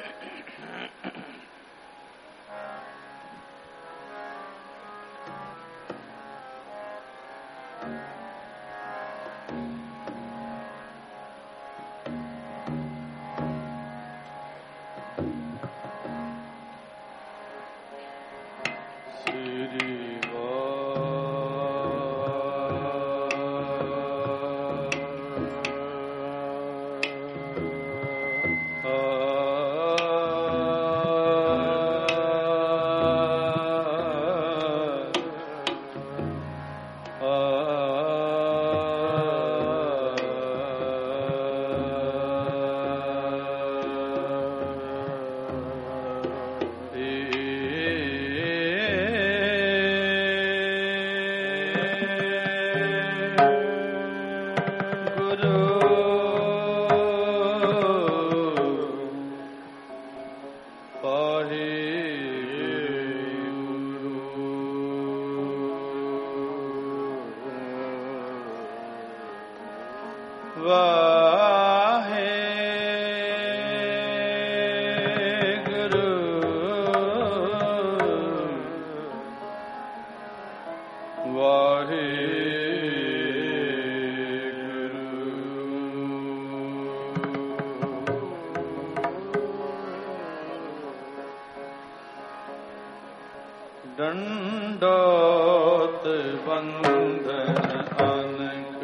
ਡੰਡੋਤ ਬੰਧਨ ਅਨਕ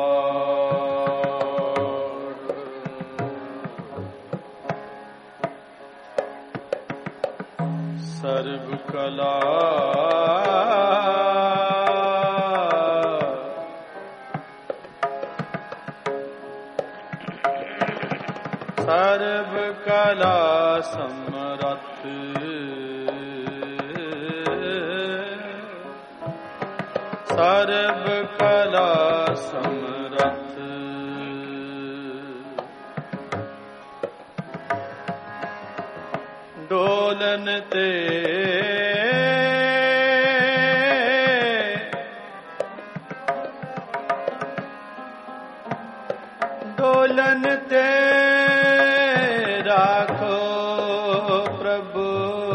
ਵਾਰ, ਸਰਬ ਕਲਾ ਸਰਬ ਕਲਾ ਸਮਰੱਥ, ਸਰਬ ਕਲਾ ਸਮਰੱਥ, ਡੋਲਨ ਤੇ ਡੋਲਨ ਤੇ ਰਾਖੋ ਪ੍ਰਭੂ,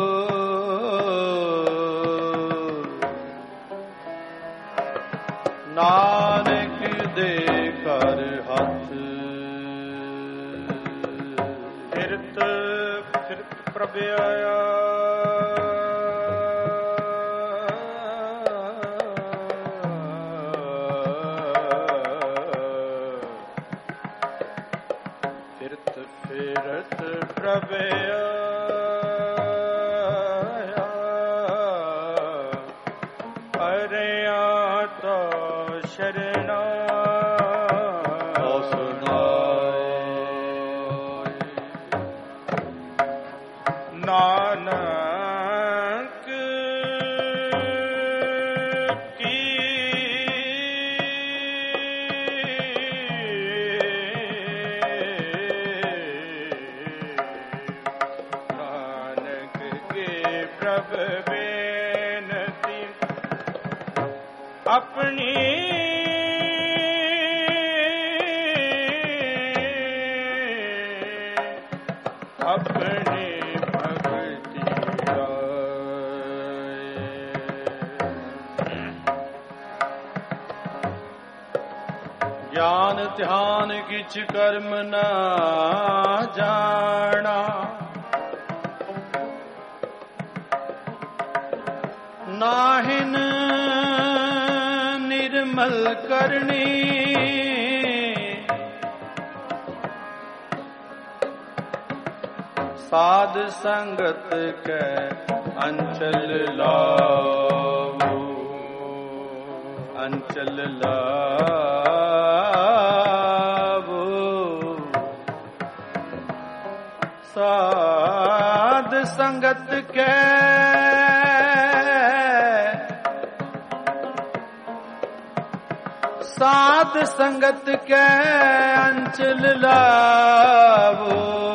ਨਾਨਕ ਦੇ ਘਰ ਹੱਥ, ਫਿਰਤ ਫਿਰਤ ਪ੍ਰਭ ਆਇਆ, ਫਿਰਤ ਫਿਰਤ ਪ੍ਰਭ ਆਇਆ, ਅਰਿਆ ਤੋ ਸ਼ਰਣਾ ਨਾਨਕ ਕੀ ਨਾਨਕ ਕੇ ਪ੍ਰਭ ਬੇਨਤੀ ਆਪਣੀ ਆਪਣੀ ਭਗਤੀ ਆਏ। ਗਿਆਨ ਧਿਆਨ ਕਿਛ ਕਰਮ ਨਾ ਜਾਣਾ, ਨਾਹਿਨ ਨਿਰਮਲ ਕਰਨੀ, ਸਾਧ ਸੰਗਤ ਕੈ ਅੰਚਲ ਲਾਵੋ, ਅੰਚਲ ਲਾਵੋ, ਸਾਧ ਸੰਗਤ ਕੈ ਸਾਧ ਸੰਗਤ ਕੈ ਅੰਚਲ ਲਾਵੋ,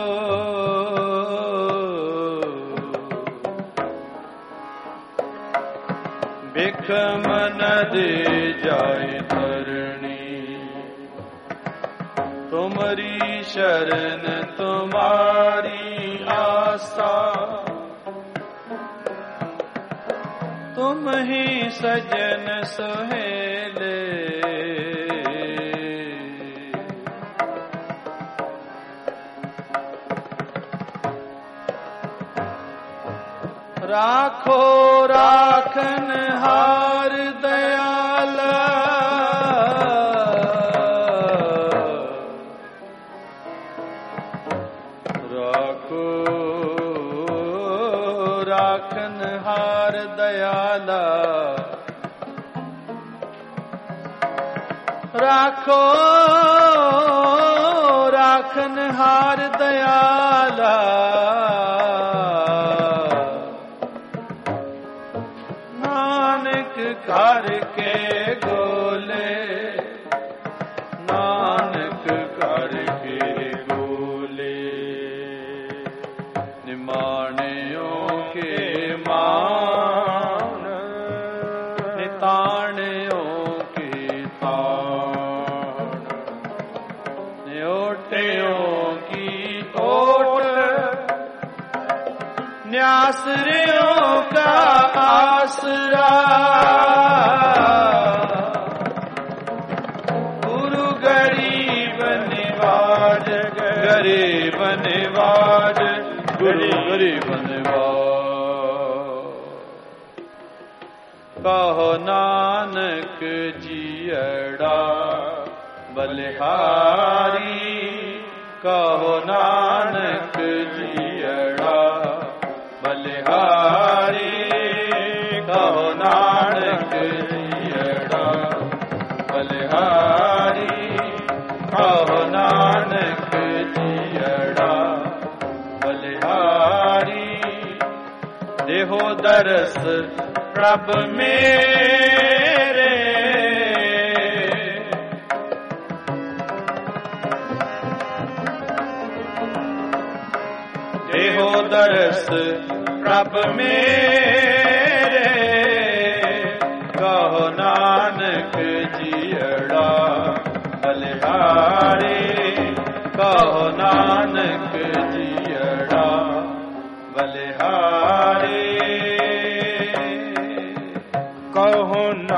ਬਿਖ ਮਨ ਦੇ ਜਾਏ ਧਰਣੀ, ਤੁਮਰੀ ਸ਼ਰਨ ਤੁਮਾਰੀ ਆ पासा, तुम ही सजन सुहेले। राखो राखन हार दयाला, राखो राखन हार दयाला, राखो राखन हार दयाला। करके गोले, नानक करके गोले, निमाणियों के मान, निताणियों के ताण, न्योटियों की ओट, न्यासरियों का आसरा। गुरु गरीब निवाज, गरीब निवाज, गुरु गरीब निवाज। कहो नानक जियड़ा बलिहारी, कहो नानक जियड़ा बलिहारी, कहो नानक जियड़ा बलिहारी, कहो नानक जियड़ा बलिहारी। देहो दरस प्रभ मेरे, देहो दरस प्रभ मेरे, कहो नानक जियड़ा बलिहारी, कहो नानक जियड़ा बलिहारी। कहो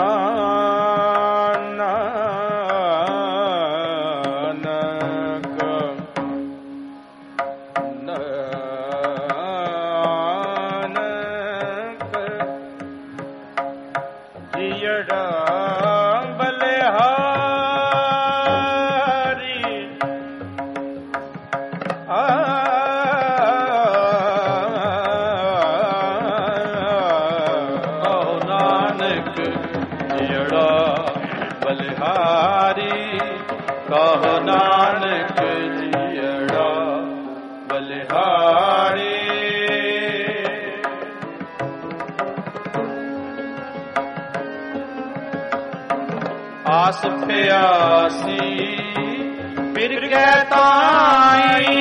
आस प्यासी फिर कहताई,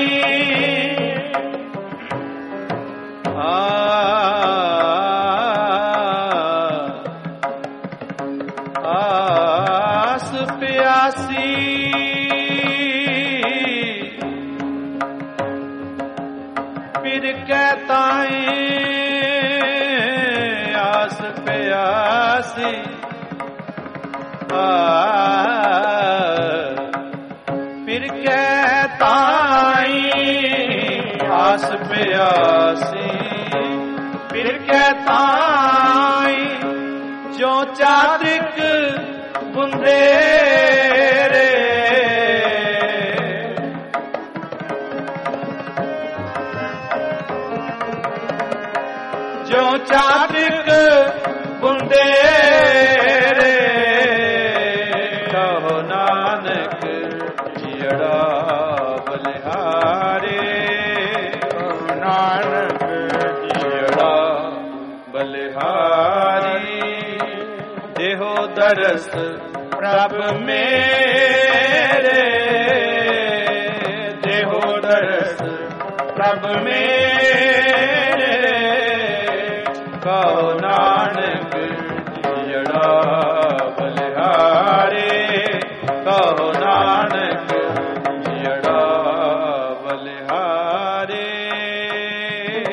आस प्यासी फिर कहताई, आस प्यासी फिर कहताई, आस प्यासी फिर कहताई। जो चातक बुंदे रे, जो चातक बुंदे रे, कहो नानक जियड़ा बलिहारी, कहो नानक जियड़ा बलिहारी। देहो दरस प्रभ मेरे, देहो दरस प्रभ मेरे, कहो नानक जियड़ा बलिहारी, कहो नानक जियड़ा बलिहारी।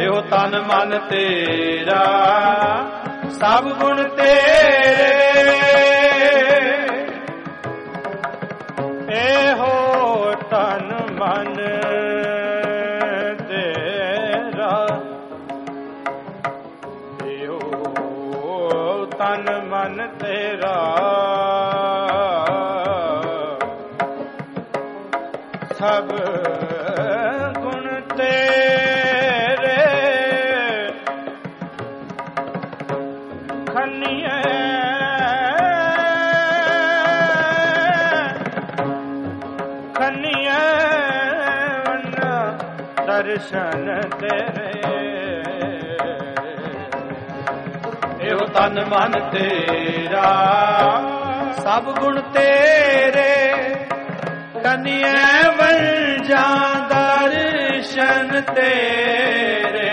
ਇਹੋ ਤਨ ਮਨ ਤੇਰਾ ਸਭ ਗੁਣ ਤੇਰੇ, ਇਹੋ ਤਨ ਮਨ ਤੇਰਾ, ਇਹੋ ਤਨ ਮਨ ਤੇਰਾ ਸਭ ਗੁਣ ਤੇਰੇ, ਖੰਨੀਏ ਖੰਨੀਏ ਵੰਨਾ ਦਰਸ਼ਨ ਤੇਰੇ, ਇਹੋ ਤਨ ਮਨ ਤੇਰਾ ਸਭ ਗੁਣ ਤੇਰੇ, ਕਨੀਏ ਵੰਜਾਂ ਦਰਸ਼ਨ ਤੇਰੇ,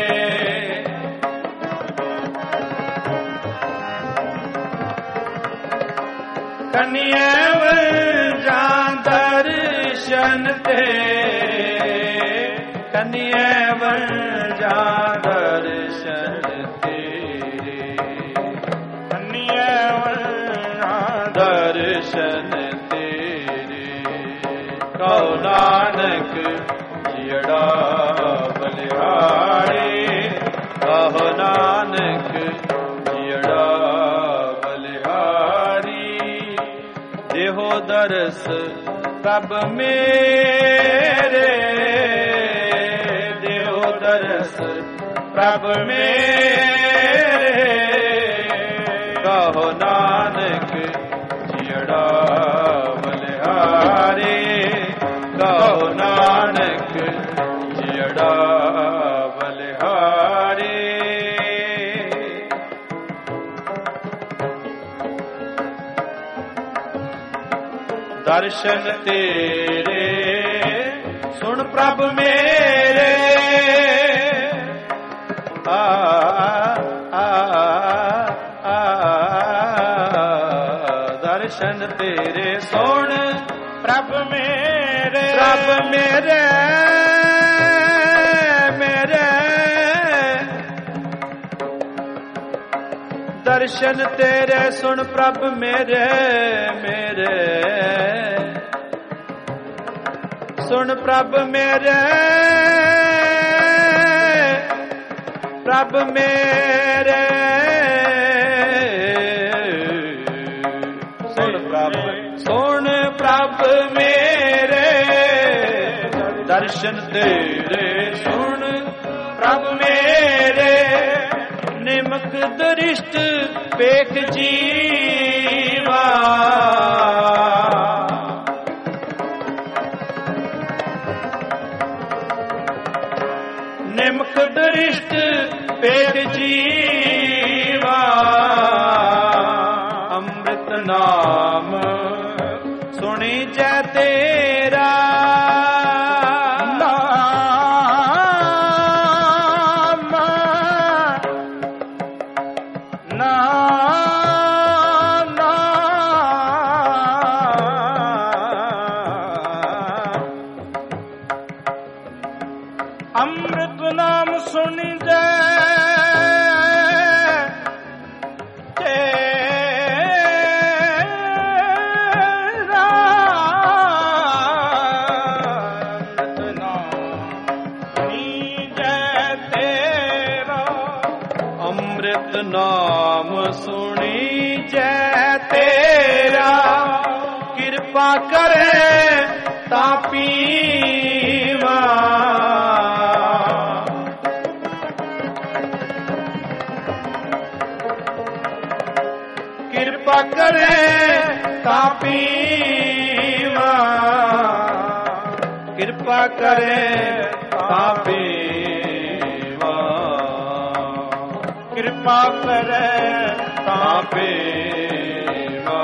ਕਨੀਏ ਵੰਜਾਂ ਦਰਸ਼ਨ ਤੇਰੇ, ਕਨੀਏ ਵੰਜਾਂ ਦਰਸ਼ਨ ਤੇਰੇ, ਖੰਨੀਏ ਵੰਨਾ ਦਰਸ਼ਨ ਤੇਰੇ, ਕਹੋ ਨਾਨਕ ਜਿਹੜਾ ਬਲਿਹਾਰੀ, ਕਹੋ ਨਾਨਕ ਜਿਹੜਾ ਬਲਿਹਾਰੀ, ਦੇਹੋ ਦਰਸ ਪ੍ਰਭ ਮੇਰੇ, ਦੇਹੋ ਦਰਸ ਪ੍ਰਭ ਮੇਰੇ, ਕਹੋ ਨਾਨਕ ਜਿਹੜਾ ਬਲਿਹਾਰੀ, ਕਹੋ ਨਾਨਕ ਜਿਹੜਾ ਬਲਿਹਾਰੀ, ਦਰਸ਼ਨ ਤੇਰੇ ਸੁਣ ਪ੍ਰਭ ਮੇਰੇ, ਆ ਦਰਸ਼ਨ ਤੇਰੇ ਸੁਣ ਪ੍ਰਭ ਮੇਰੇ, ਪ੍ਰਭ ਮੇਰੇ ਮੇਰੇ, ਦਰਸ਼ਨ ਤੇਰੇ ਸੁਣ ਪ੍ਰਭ ਮੇਰੇ ਮੇਰੇ, ਸੁਣ ਪ੍ਰਭ ਮੇਰੇ, ਪ੍ਰਭ ਮੇਰੇ, ਸੁਣ ਪ੍ਰਭ ਮੇਰੇ, ਦਰਸ਼ਨ ਤੇਰੇ ਸੁਣ ਪ੍ਰਭ ਮੇਰੇ, ਨਿਮਕ ਦ੍ਰਿਸ਼ਟ ਵੇਖ ਜੀਵਾ, ਨਿਮਕ ਦ੍ਰਿਸ਼ਟ ਵੇਖ ਜੀਵਾ, ਅੰਮ੍ਰਿਤ ਨਾਮ ਸੁਣੀ ਜੈ ਤੇਰਾ, ਨਾਮ ਨਾਮ ਅੰਮ੍ਰਿਤ ਨਾਮ ਸੁਣੀ ਜੈ ਨਾਮ ਸੁਣੀ ਜੈ ਤੇਰਾ, ਕਿਰਪਾ ਕਰੇ ਤਾਂ ਪੀਵਾ, ਕਿਰਪਾ ਕਰੇ ਤਾਂ ਪੀਵਾ, ਕਿਰਪਾ ਕਰੇ ਤਾਂ ਪੀਵਾ, ਕਿਰਪਾ ਕਰੇ ਤਾਂ ਪੀਵਾ,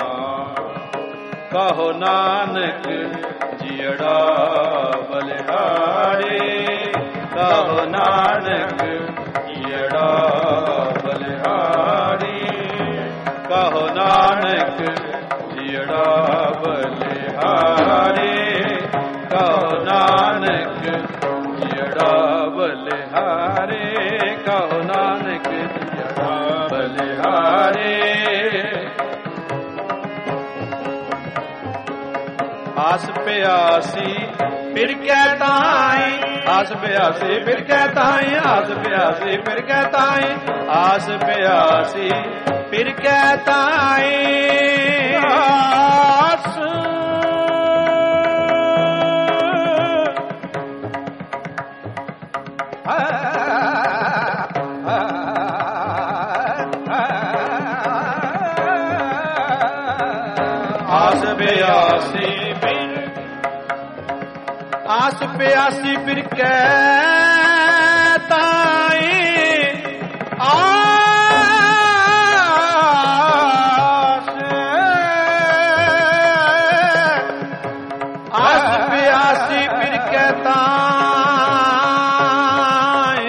ਕਹੋ ਨਾਨਕ ਜੀੜਾ ਬਲਿਹਾਰੀ, ਕਹੋ ਨਾਨਕ ਜੀੜਾ ਬਲਿਹਾਰੀ, ਕਹੋ ਨਾਨਕ ਜੀੜਾ ਬਲਿਹਾਰੀ, ਕਹੋ ਨਾਨਕ ਜੀੜਾ ਬਲਿਹਾਰੀ। ਆਸ ਪਿਆਸੀ ਫਿਰ ਕਹਿ ਤਾਈ, ਆਸ ਪਿਆਸੀ ਫਿਰ ਕਹਿ ਤਾਈ, ਆਸ ਪਿਆਸੀ ਫਿਰ ਕਹਿ ਤਾਈ, ਆਸ ਪਿਆਸੀ ਫਿਰ ਕਹਿ ਤਾਈ। ਆਸ ਆਸ ਪਿਆਸੀ ਫਿਰ, ਆਸ ਪਿਆਸੀ ਫਿਰ ਕਹਿ ਤਾਈ, ਆਸ ਪਿਆਸੀ ਫਿਰ ਕਹਿ ਤਾਈ,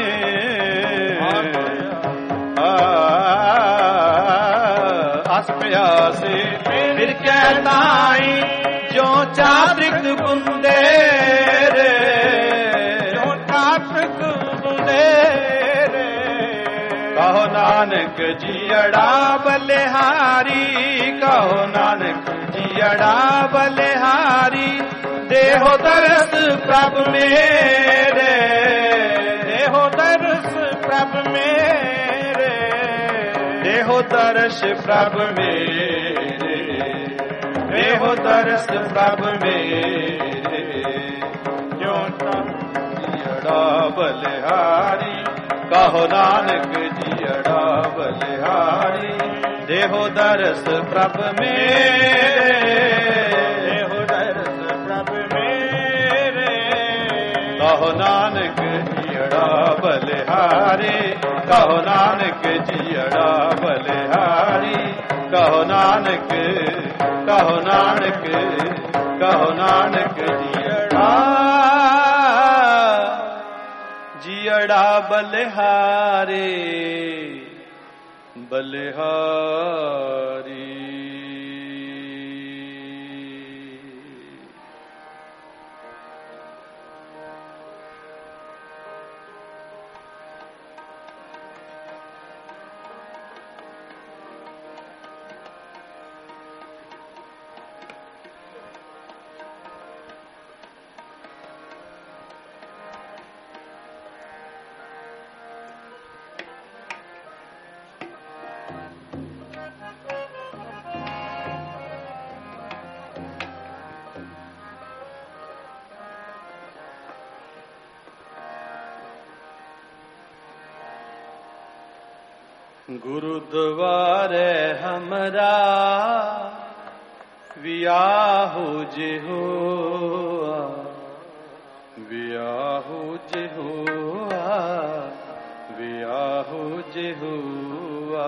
ਆਸ ਪਿਆਸੀ ਫਿਰ ਕਹਿ ਤਾਈ, ਜੋ ਚਾਤ੍ਰਿਕ ਬੁੰਦੇ ਰੇ, ਜੋ ਚਾਤ੍ਰਿਕ ਬੁੰਦੇ ਰੇ, ਕਹੋ ਨਾਨਕ ਜੀਅੜਾ ਬਲਿਹਾਰੀ, ਕਹੋ ਨਾਨਕ ਜੀਅੜਾ ਬਲਿਹਾਰੀ, ਦੇਹੋ ਦਰਸ ਪ੍ਰਭ ਮੇਰੇ, ਦੇਹੋ ਦਰਸ ਪ੍ਰਭ ਮੇਰੇ, ਦੇਹੋ ਦਰਸ ਪ੍ਰਭ ਮੇਰੇ, ਦੇਹੋ ਦਰਸ ਪ੍ਰਭ ਮੇਰੇ, ਜੋ ਜੀਅੜਾ ਬਲਿਹਾਰੀ, ਕਹੋ ਨਾਨਕ ਜੀਅੜਾ ਬਲਿਹਾਰੀ, ਦੇਹੋ ਦਰਸ ਪ੍ਰਭ ਮੇਰੇ, ਦੇਹੋ ਦਰਸ ਪ੍ਰਭ ਮੇਰੇ, ਕਹੋ ਨਾਨਕ ਜੀਅੜਾ ਬਲਿਹਾਰੀ, ਕਹੋ ਨਾਨਕ ਜੀਅੜਾ ਬਲਿਹਾਰੀ, ਕਹੋ ਨਾਨਕ, ਕਹੋ ਨਾਨਕ, ਕਹੋ ਨਾਨਕ ਜੀਅੜਾ, ਜੀਅੜਾ ਬਲਿਹਾਰੀ, ਬਲਿਹਾਰੀ। गुरुद्वारे हमरा वियाहु जिहुआ, वियाहु जिहुआ, वियाहु जिहुआ।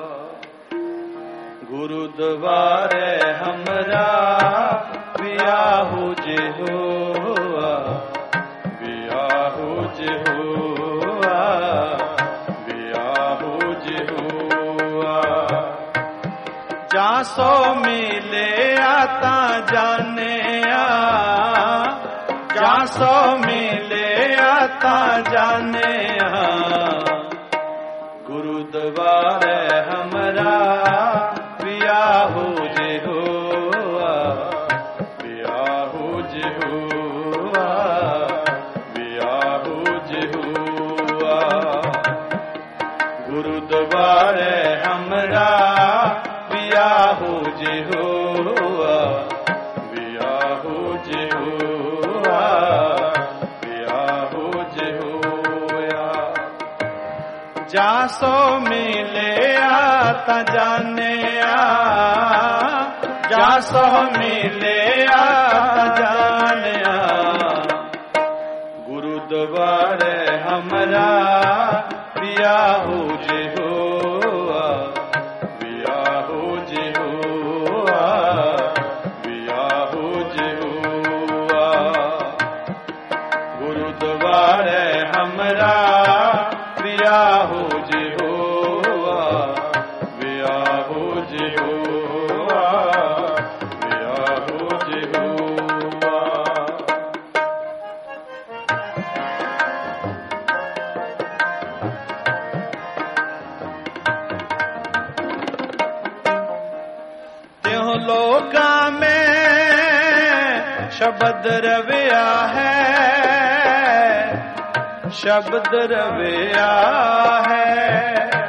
गुरुद्वारे हमरा वियाहु जिहुआ, वियाहु जिहुआ, जासो मिले आता जाने जासो मिले आता जाने गुरुद्वारे हमरा वियाहु जिहुआ, वियाहु जिहुआ, वियाहु जिहुआ। गुरुद्वारे हमरा वियाहु जिहुआ, वियाहु जिहुआ, वियाहु जिहुआ। जासो मिले आता जाने जासो मिले आता जाने गुरुद्वारे हमरा वियाहु जिहुआ, वियाहु जिहुआ, वियाहु जिहुआ। गुरुद्वारे हमरा वियाहु जिहुआ, वियाहु जिहुआ, वियाहु जिहुआ। त्यों लोका में शब्द रविया है, शब्द रविया है।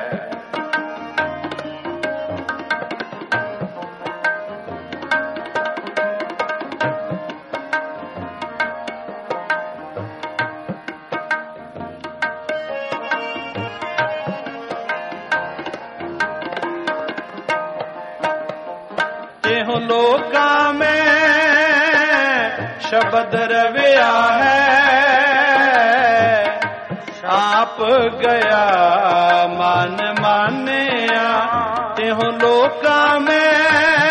तेहो लोका में शब्द रविया है, आप गया मान मानिया। तेहो लोका में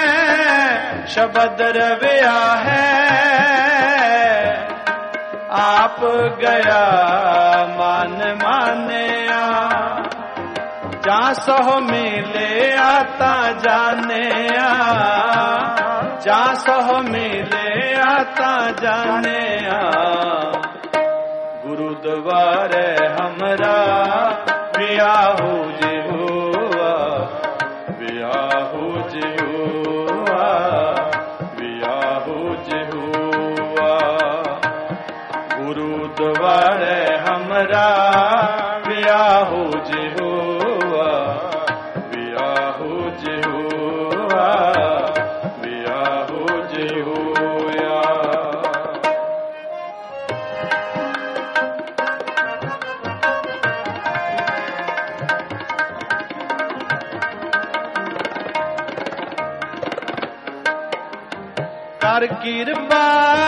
शब्द रविया है, आप गया मान मानिया। जा सहो मिले आता जाने, जा सहो मिले आता जाने। गुरुद्वारे हमरा बियाहू जी हुआ, बियाहू जी हुआ, बियाहू जी हुआ। गुरुद्वारे हमरा बियाहू जी हुआ, बियाहू जी हुआ, बियाहू जी हुआ। कर कृपा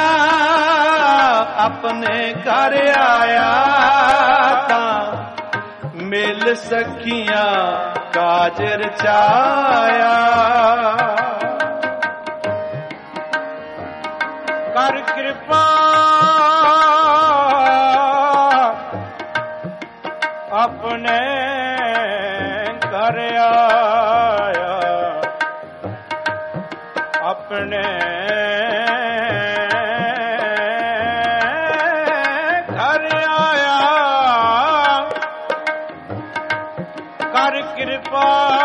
अपने कर आया ता, मिल सखियां काजर चाया। कर कृपा अपने कर आया, अपने घर आया। कर कृपा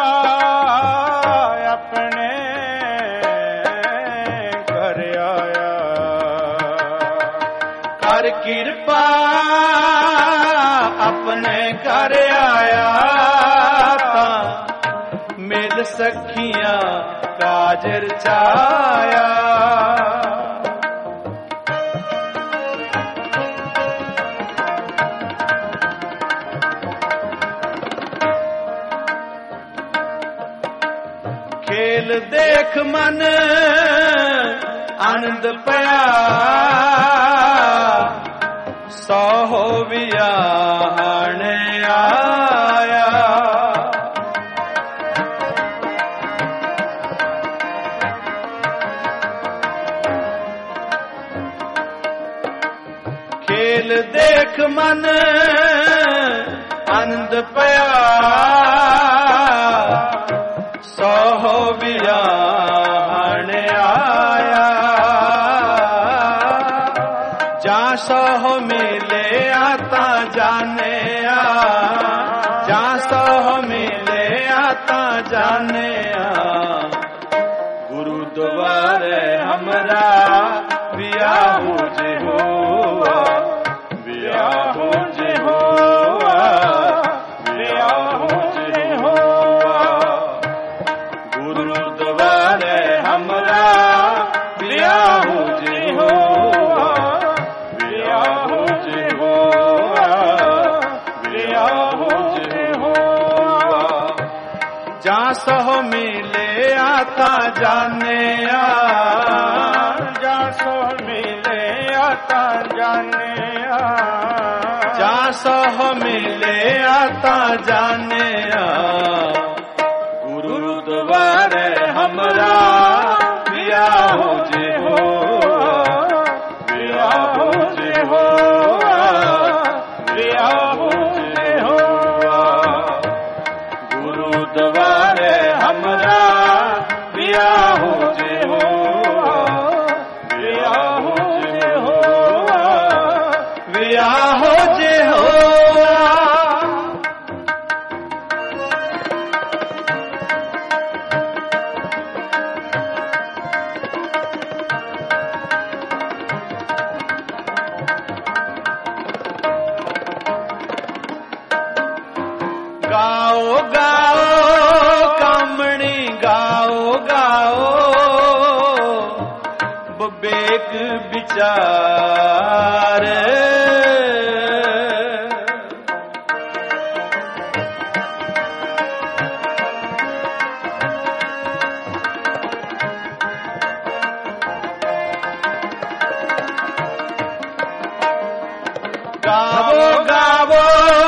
अपने घर आया, कर कृपा अपने कर आया ता, मिल सखियां काजर चाया। खेल देख मन आनंद पया, सौ हो वियाहने आया। खेल देख मन आनंद पया, सौ हो वियाहने आया। जा सहो मिले आता जाने, जा सहो मिले आता जाने। गुरुद्वारे हमरा बियाहू जी हुआ, बियाहू जी हुआ, बियाहू जी हुआ। गुरुद्वारे हमरा बियाहू जी हुआ, बियाहू जी हुआ, बियाहू जी हुआ। जा सहो मिले आता जाने, जा सो मिले आता जाने। जा सहो मिले आता जाने। गुरुद्वारे हमरा बियाहू जी हुआ, बियाहू जी हुआ, बियाहू जी हुआ। गुरुद्वारे हमरा बियाहू जी हुआ, बियाहू जी हुआ, बियाहू जी हुआ। विवेक विचार। गावो गावो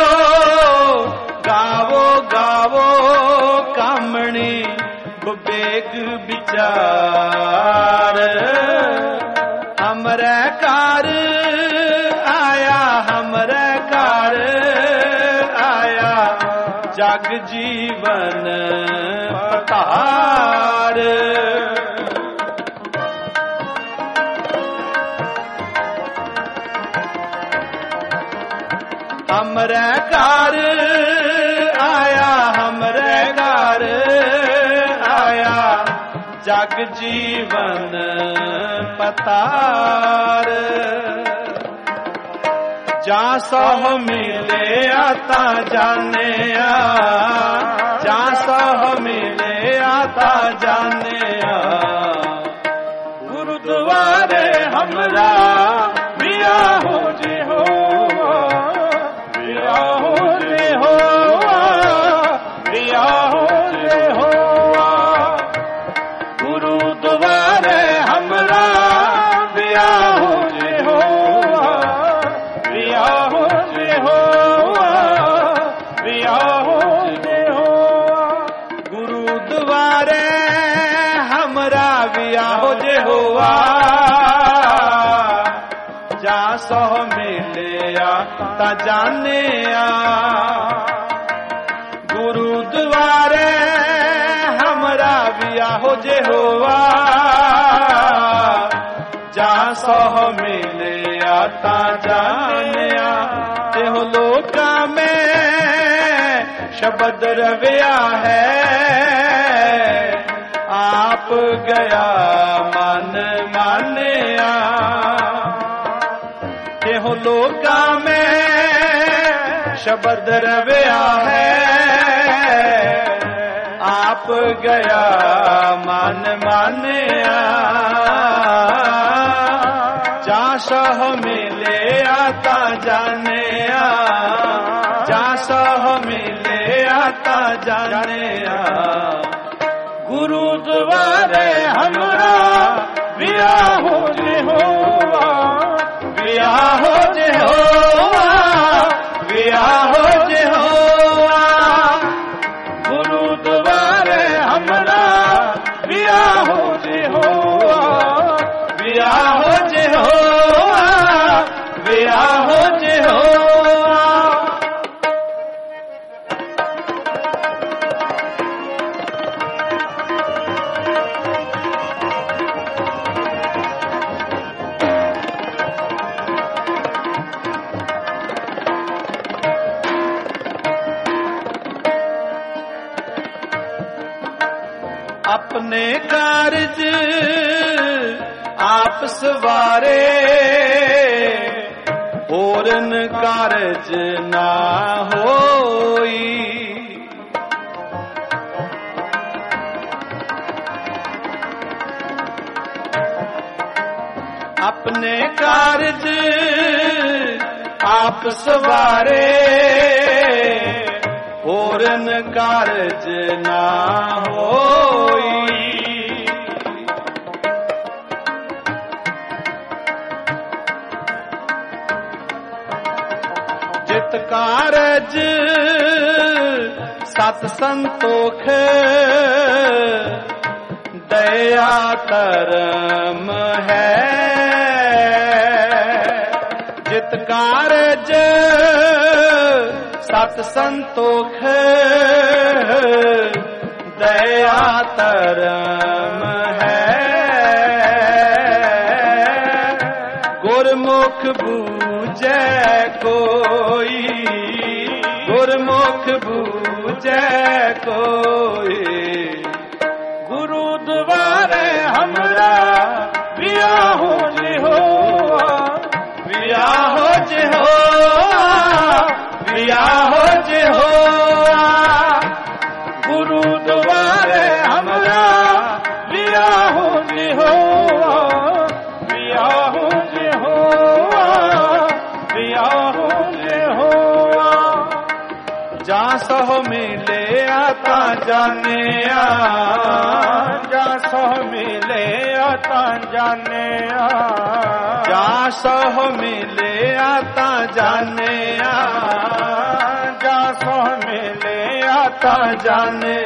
गावो गावो कामणी विवेक विचार। हमरे कार आया हमरे कार आया जग जीवन पतार। हमरे कार आया हमरे कार आया जग जीवन पतार। जा सह मिले आता जाने जा सह मिले आता जाने गुरुद्वारे हमरा बिया हो जे हो गुरुद्वारे हमरा बिया हो जे हो बिया हो जे हो बिया हो जे हो। गुरुद्वारे हमरा बिया हो जे होआ जा सह मिले ता जाने गुरुद्वारे हमरा बिया हो जे होआ जा सह मिले ता जाने। तेहो लोका में शब्द रविया है आप गया मन मानिया। तेहो लोका में शब्द रविया है आप गया मन मानिया। जा सह मिले आता जाने जा सह मिले आता जाने गुरुद्वारे हमरा बिया हो जे होआ बिया हो जे होआ बिया हो जे होआ। गुरुद्वारे हमरा बिया हो जे होआ बिया हो जे होआ बिया हो जे होआ। अपने कारज आप सवारे होरन कारज ना होई। अपने कारज आप सवारे होरन कारज ना होई। जित कारज सत संतोख दया धर्म है। जित कारज सत संतोख दया धर्म है। गुरमुख बूझे कोई गुरमुख बूझे कोई। गुरुद्वारे हमरा बिया हो जे होआ बिया हो जे होआ बिया हो जे होआ। गुरुद्वारे हमरा बिया हो जे होआ सह मिले आता जाने जा सह मिले आता जाने जा सह मिले आता जाने जा सह मिले आता जाने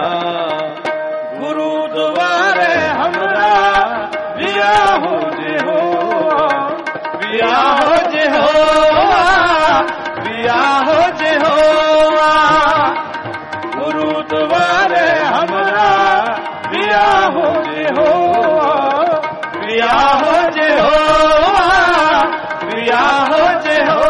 गुरुद्वारे हमरा बियाहो जे हो बियाहो जे हो बियाहो जे हो गुरुद्वारे हमरा बियाहो जे हो बियाहो जे हो बियाहो जे हो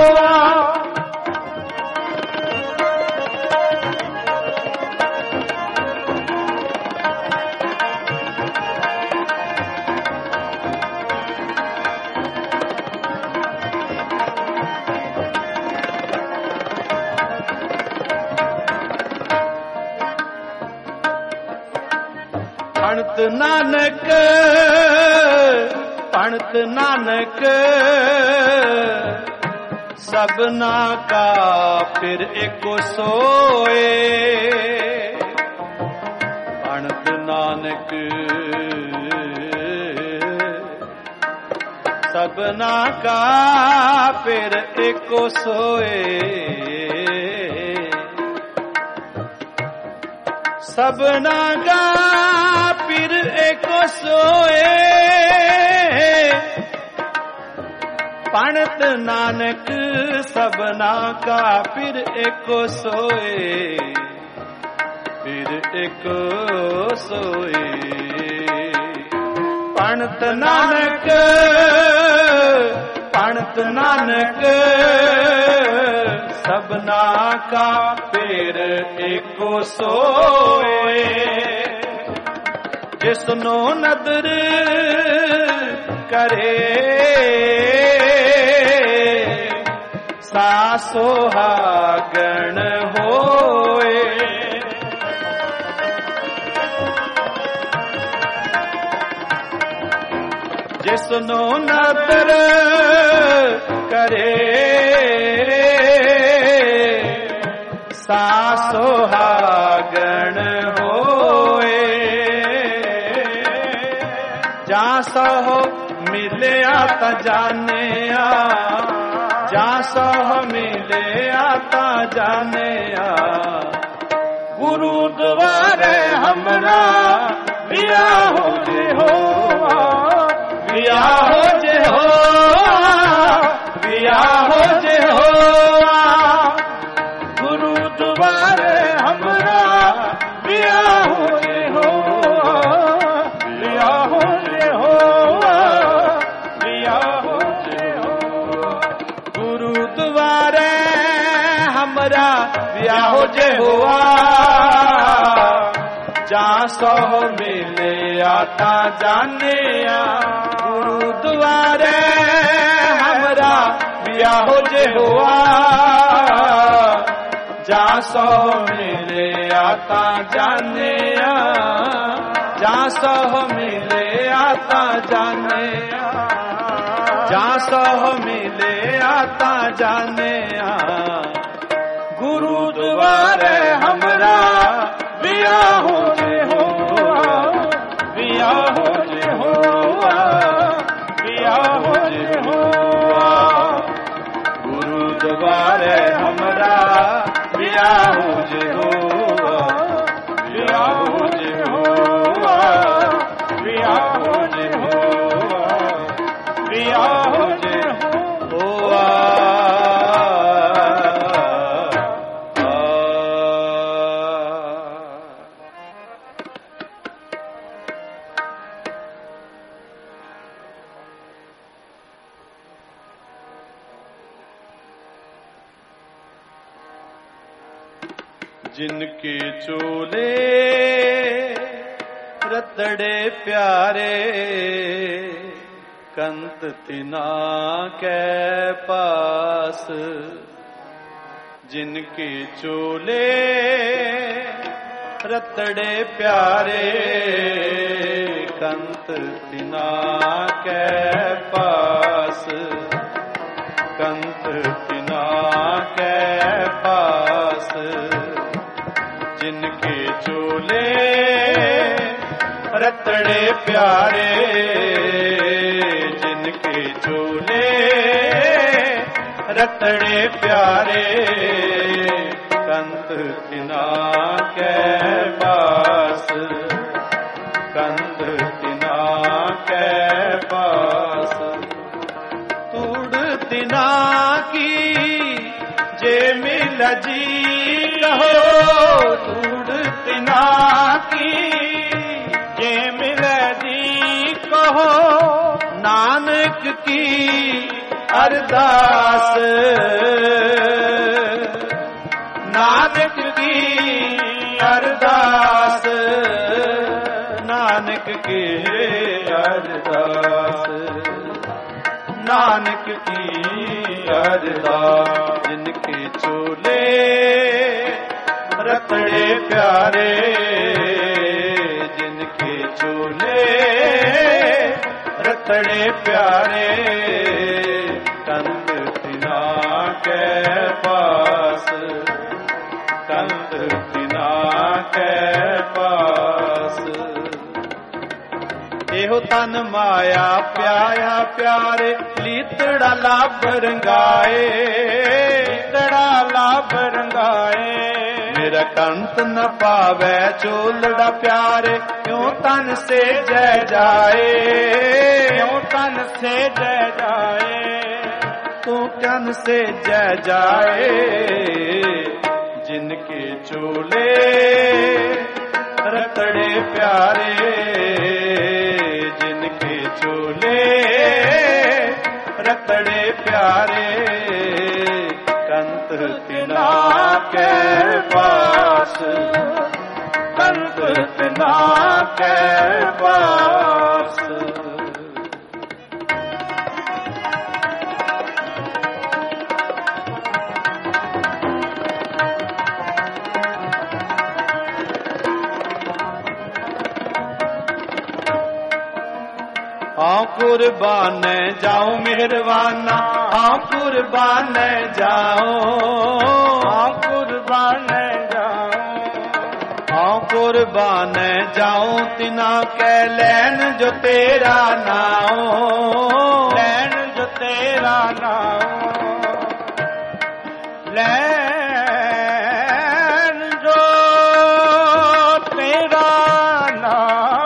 पणत नानक पणत नानक सबना का फिर एको सोए पणत नानक सबना का फिर एको सोए सबना का फिर एको सोए पणत नानक सबना का फिर एको सोए फिर एको सोए पणत नानक सबना का फिर एको सोए जिसनो नदर करे सा सोहागण होए जिसनो नदर करे सा सोहागण होए जा सह मिले आता जाने जा सह मिले आता जाने गुरुद्वारे हमरा बियाहो जे हो बियाहो जे हो बियाहो जे हो गुरुद्वारे हमरा बियाहो जे हो बियाहो जे हो बियाहो जे हो गुरुद्वारे हमरा बियाहो जे हुआ जा सह मिले आता जाने गुरुद्वारे हमरा बियाहो जे हुआ जा सह मिले आता जाने जा सह मिले आता जाने जा सह मिले आता जाने गुरुद्वारे हमरा बियाहो जे हो बियाहो जे हो बियाहो जे हो गुरुद्वारे हमरा बियाहो जे हो बियाहो जे हो बियाहो जे हो बियाहो जे हो जिनके चोले रतड़े प्यारे कंत तिना के पास जिनके चोले रतड़े प्यारे कंत तिना के पास कंत तिना के पास रतड़े प्यारे जिनके चोले रतड़े प्यारे कंत तिना के पास कंत तिना के पास तूड़ तिना की जे मिल जी रहो तूड़ तिना की जे मिल जी कहो नानक की अरदास नानक की अरदास नानक की अरदास नानक की अरदास जिनके चोले रतड़े प्यारे जिनके चोले रतड़े प्यारे कंत तिना के पास कंत तिना के पास एहो तन माया प्याया प्यारे लीतड़ा लाभ रंगाए लीतड़ा लाभ रंगाए मेरा कंत न पावे चोलड़ा प्यारे क्यों तन से जय जाए क्यों तन से जय जाए तू तन से जय जाए जिनके चोले रतड़े प्यारे जिनके चोले रतड़े प्यारे कंत तिना के पास कंत तिना के पास हाँ कुर्बान जाओ मेहरबाना हाँ कुर्बान जाओ हाँ कुर्बान जाओ हाँ कुर्बान जाओ तिना के लैन जो तेरा नाओ लैन जो तेरा नाओ लैन जो तेरा नाओ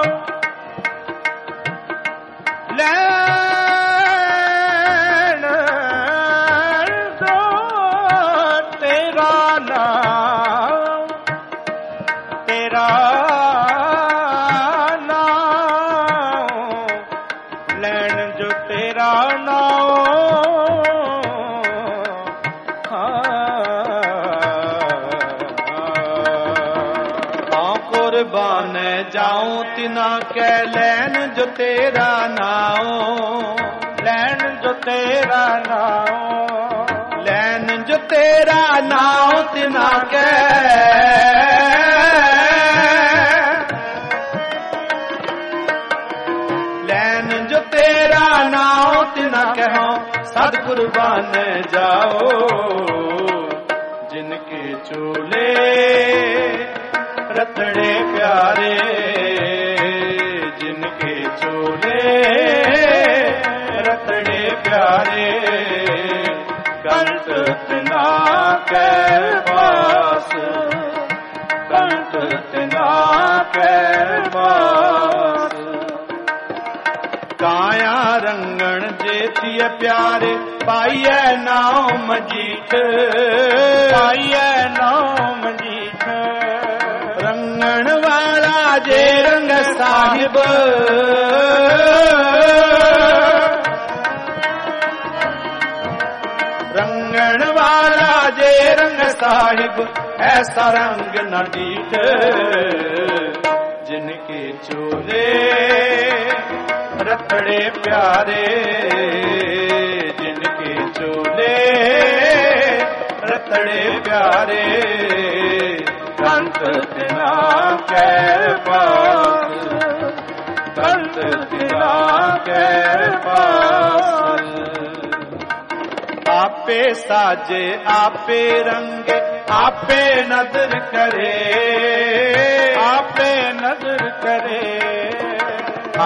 कुर्बान जाऊं तिना के लैन जो तेरा नाओ लैन जो तेरा नाओ लैन जो तेरा नाओ तिना के लैन जो तेरा नाओ तिना कहो सद कुर्बान जाओ जिनके चोले रतड़े प्यारे जिनके चोले रतड़े प्यारे कंत तिना के पास कंत तिना के पास काया रंगण जेतिय प्यारे पाइये नाम जीत पाइये नाम जीत रंगण वाला जे रंग साहिब रंगण वाला जे रंग साहिब ऐसा रंग न डीठ जिनके चोले रतड़े प्यारे जिनके चोले रतड़े प्यारे कंत तिना के पास कंत तिना के पास आपे साजे आपे रंगे आपे नजर करे आपे नजर करे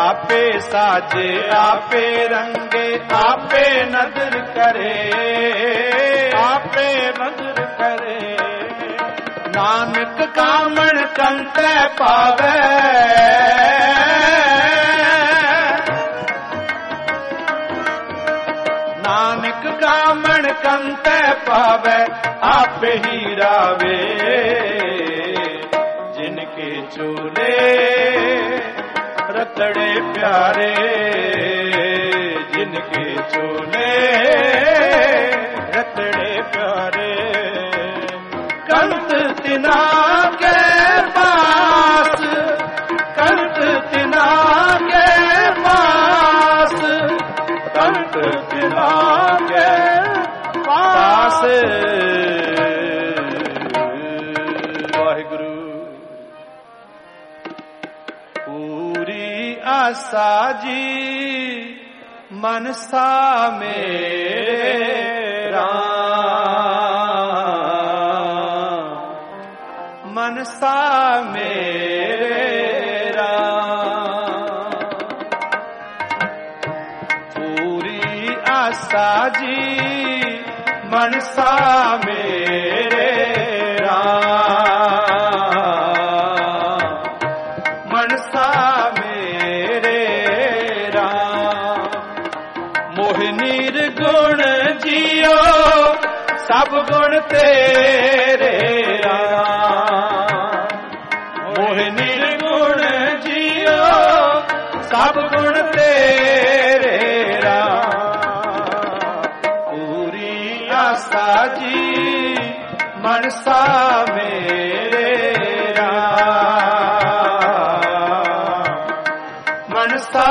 आपे साजे आपे रंगे आपे नजर करे आपे नजर करे नानक कामण कंते पावे नानक कामण कंते पावे आपे ही रावे जिनके चूले रतड़े प्यारे जिनके चूले रतड़े प्यारे कंत तिना के पास कंत तिना के पास कंत तिना के पास वाहिगुरु पूरी आसा जी मनसा मेरा मनसा मेरा पूरी आसा जी मनसा मेरा मनसा मेरा मोहिनीर गुण जियो सब गुण तेरे मोहिनीर गुण जियो सब गुण तेरे पूरी आसा जी मनसा मेरा मनसा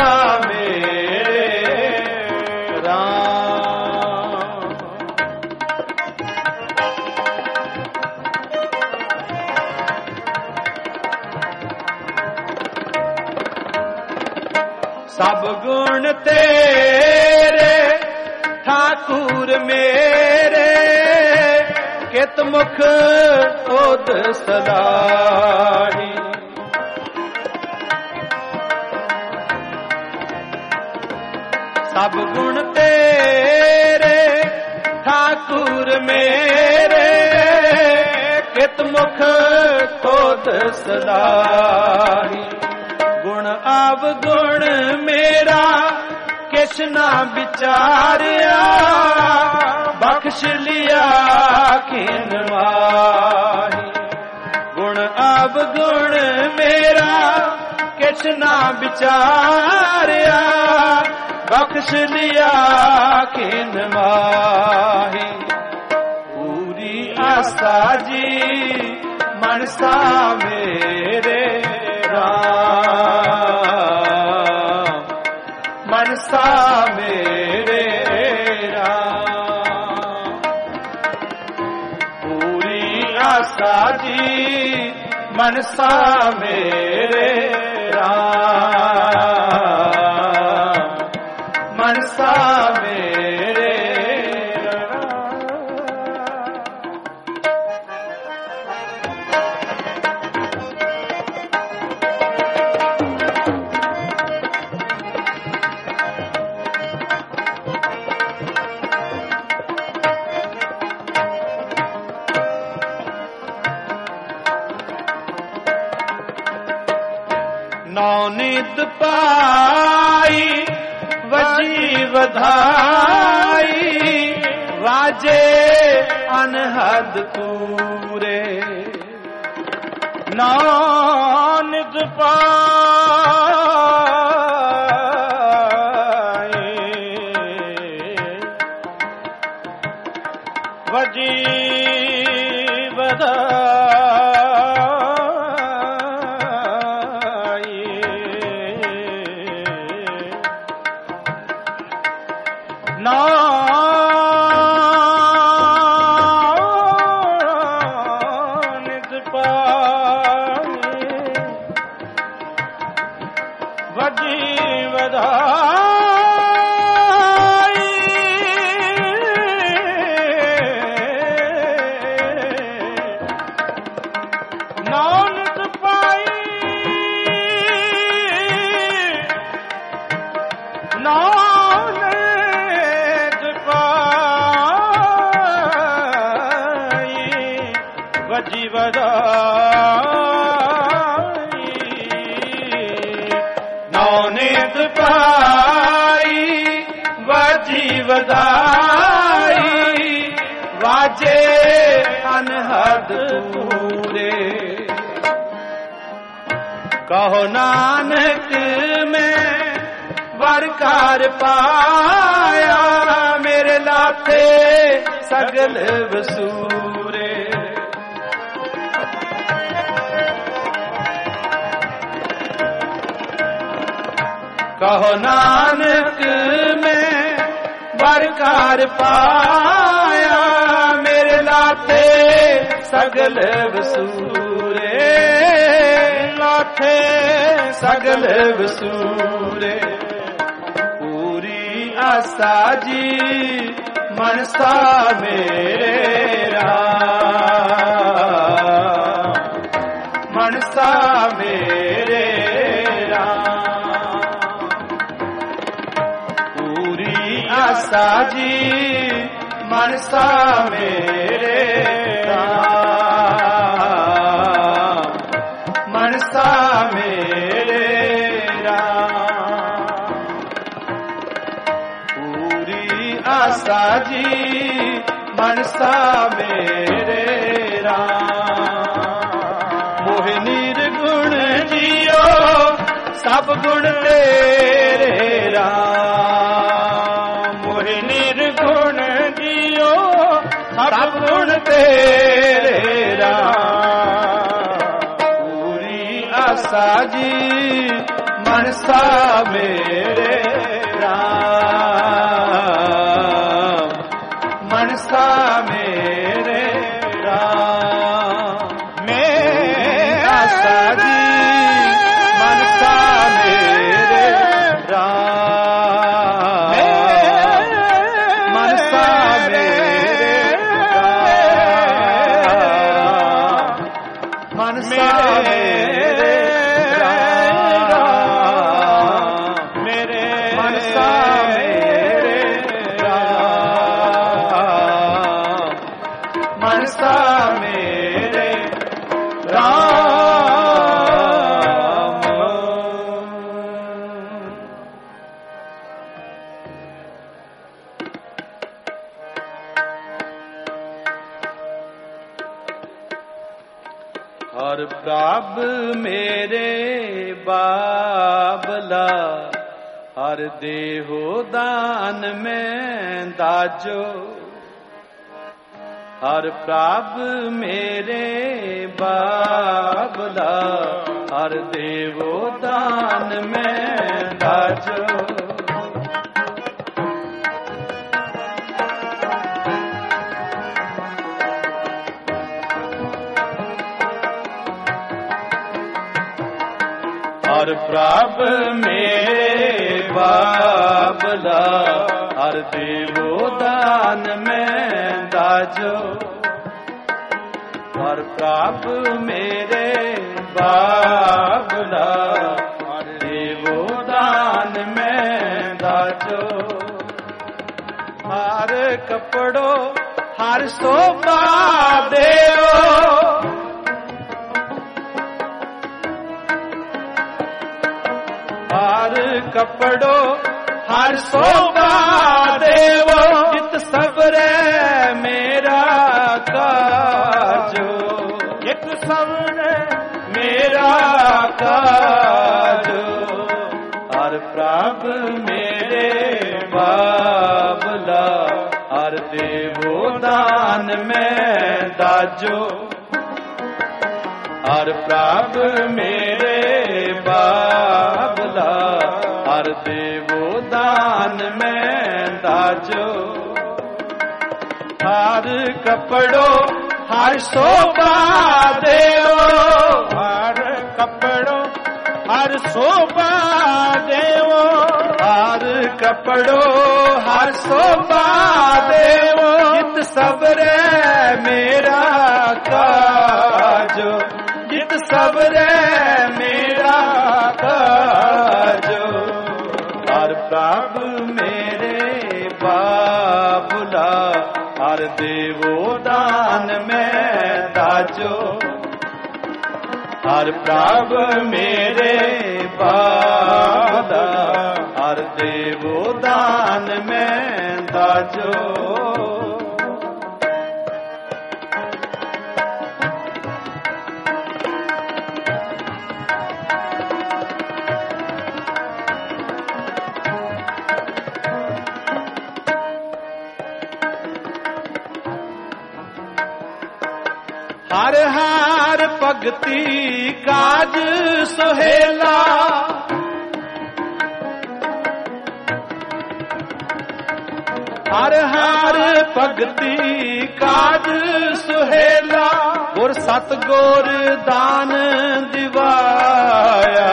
मेरा सब गुण तेरे ठाकुर मेरे कित मुख ओद सदाही सब गुण तेरे ठाकुर मेरे कित मुख ओद सदाही गुण अवगुण मेरा किछ ना विचारिया बख्श लिया खिन माही गुण अवगुण मेरा किछ ना विचारिया बख्श लिया खिन माही पूरी आसा जी मनसा मेरे मनसा मेरे पूरी आसा जी मनसा मेरे मनसा मेरे नौनित पाई वजी वधाई वाजे अनहद पूरे नानक पाए वजी बधाई नानक पाए वजी बधाई नानक पाई नानक पाई वजी वदाई नानक पाई वजी वदाई वाजे अनहद पूरे कहो नानक में वरकार पाया मेरे लाथे सगल वसूरे कहो नानक में वरकार पाया मेरे लाथे सगल वसूरे लाथे सगल वसूरे पूरी आसा जी मनसा मेरे राम मनसा मेरे राम पूरी आसा जी मनसा मेरे राम मनसा मेरे राम पूरी आसा जी मनसा मेरे राम मोहि निर्गुण जियो सब गुण तेरे राम मोहि निर्गुण जियो सब गुण तेरे राम पूरी आसा जी मनसा मेरे राम मनसा मेरे राम मेरी आसा जी मनसा मेरे राम मनसा मेरे राम मनसा मेरे राम मेरे मनसा मेरे राम मनसा मेरे राम हर प्रभ मेरे बाबला हर देहो दान में दाजो हर प्रभ मेरे बाबला हर देवो दान में दाजो हर प्रभ मेरे बाबला हर देवो दान में दाजो हर प्रभ मेरे बाबला हर देवो दान में दाजो हर कपड़ो हर शोभा देवो हर कपड़ो हर शोभा देवो जित सबरे मेरा काजो जित सबरे मेरा काजो हर प्रभ मेरे बाबला हर देवो दान में दाजो हर प्रभ मेरे बाबला हर देवो दान में दाजो हर कपड़ो हर शोभा देवो हर कपड़ो हर शोभा देवो हर कपड़ो हर शोभा देवो जित सबरे मेरा काजो जित सबरे मेरा काजो हर ਪ੍ਰਭ ਮੇਰੇ ਬਾਬੁਲਾ ਹਰ ਦੇਵੋ ਦਾਨ ਮੈਂ ਦਾਜੋ ਹਰ ਪ੍ਰਭ ਮੇਰੇ ਬਾਬੁਲਾ ਹਰ ਦੇਵੋ ਦਾਨ ਮੈਂ ਦਾਜੋ ਹਰ ਹਰ ਭਗਤੀ ਕਾਜ ਸੁਹੇਲਾ ਹਰ ਹਰ ਭਗਤੀ ਕਾਜ ਸੁਹੇਲਾ ਗੁਰ ਸਤਿਗੁਰ ਦਾਨ ਦਿਵਾਇਆ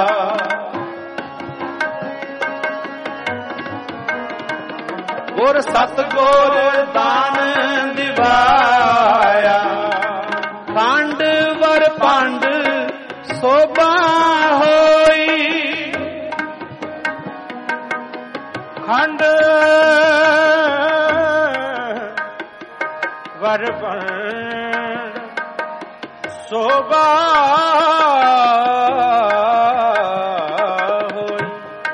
ਗੁਰ ਸਤਿਗੁਰ ਦਾਨ ਦਿਵਾਇਆ ਖੰਡ ਵਰ ਪੰਡ ਸੋਭਾ ਹੋਈ ਖੰਡ ਵਰ ਪੰਡ ਸੋਭਾ ਹੋਈ